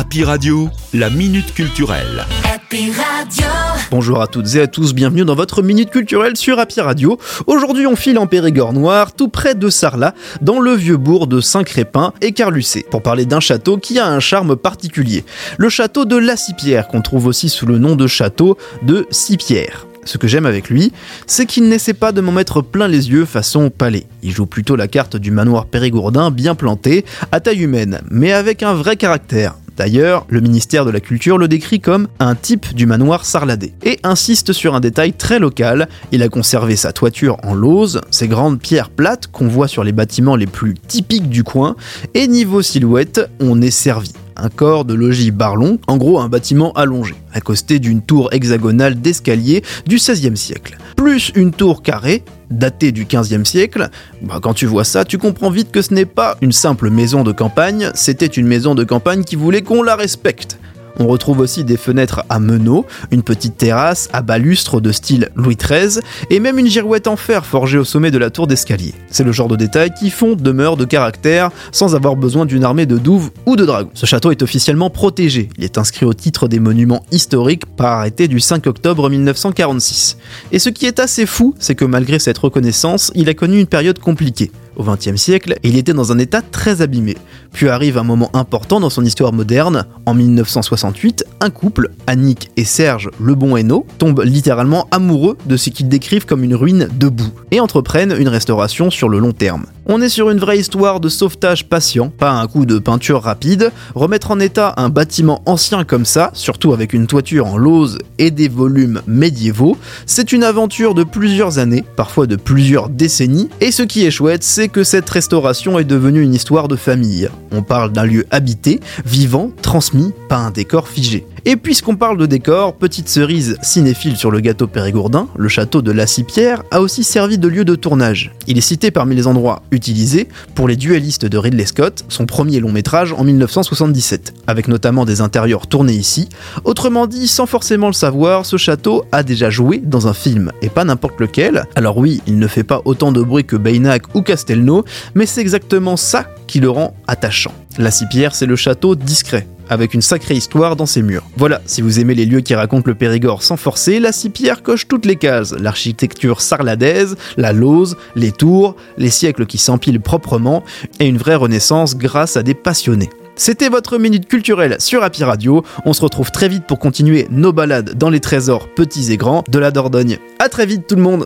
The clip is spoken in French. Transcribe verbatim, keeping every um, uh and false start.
Happy Radio, la minute culturelle. Happy Radio. Bonjour à toutes et à tous, bienvenue dans votre minute culturelle sur Happy Radio. Aujourd'hui on file en Périgord noir, tout près de Sarlat, dans le vieux bourg de Saint-Crépin et Carlucé, pour parler d'un château qui a un charme particulier. Le château de La Sipierre, qu'on trouve aussi sous le nom de château de Sipierre. Ce que j'aime avec lui, c'est qu'il n'essaie pas de m'en mettre plein les yeux façon palais. Il joue plutôt la carte du manoir périgourdin bien planté, à taille humaine, mais avec un vrai caractère. D'ailleurs, le ministère de la Culture le décrit comme un type du manoir sarladais et insiste sur un détail très local. Il a conservé sa toiture en lauze, ses grandes pierres plates qu'on voit sur les bâtiments les plus typiques du coin, et niveau silhouette, on est servi. Un corps de logis barlon, en gros un bâtiment allongé, accosté d'une tour hexagonale d'escalier du seizième siècle. Plus une tour carrée, datée du quinzième siècle, bah quand tu vois ça, tu comprends vite que ce n'est pas une simple maison de campagne, c'était une maison de campagne qui voulait qu'on la respecte. On retrouve aussi des fenêtres à meneaux, une petite terrasse à balustre de style Louis treize et même une girouette en fer forgée au sommet de la tour d'escalier. C'est le genre de détails qui font demeure de caractère sans avoir besoin d'une armée de douves ou de dragons. Ce château est officiellement protégé. Il est inscrit au titre des monuments historiques par arrêté du cinq octobre mille neuf cent quarante-six. Et ce qui est assez fou, c'est que malgré cette reconnaissance, il a connu une période compliquée. Au vingtième siècle, il était dans un état très abîmé. Puis arrive un moment important dans son histoire moderne. En mille neuf cent soixante-huit, un couple, Annick et Serge Lebon-Hainaut, tombent littéralement amoureux de ce qu'ils décrivent comme une ruine debout et entreprennent une restauration sur le long terme. On est sur une vraie histoire de sauvetage patient, pas un coup de peinture rapide. Remettre en état un bâtiment ancien comme ça, surtout avec une toiture en lauze et des volumes médiévaux, c'est une aventure de plusieurs années, parfois de plusieurs décennies, et ce qui est chouette, c'est que cette restauration est devenue une histoire de famille. On parle d'un lieu habité, vivant, transmis, pas un décor figé. Et puisqu'on parle de décor, petite cerise cinéphile sur le gâteau périgourdin, le château de La Sipierre a aussi servi de lieu de tournage. Il est cité parmi les endroits utilisés pour Les Duellistes de Ridley Scott, son premier long métrage en mille neuf cent soixante-dix-sept, avec notamment des intérieurs tournés ici. Autrement dit, sans forcément le savoir, ce château a déjà joué dans un film, et pas n'importe lequel. Alors oui, il ne fait pas autant de bruit que Baynac ou Castelnau, mais c'est exactement ça qui le rend attachant. La Sipierre, c'est le château discret, avec une sacrée histoire dans ses murs. Voilà, si vous aimez les lieux qui racontent le Périgord sans forcer, La Sipierre coche toutes les cases. L'architecture sarladaise, la lauze, les tours, les siècles qui s'empilent proprement, et une vraie renaissance grâce à des passionnés. C'était votre minute culturelle sur Happy Radio. On se retrouve très vite pour continuer nos balades dans les trésors petits et grands de la Dordogne. À très vite tout le monde!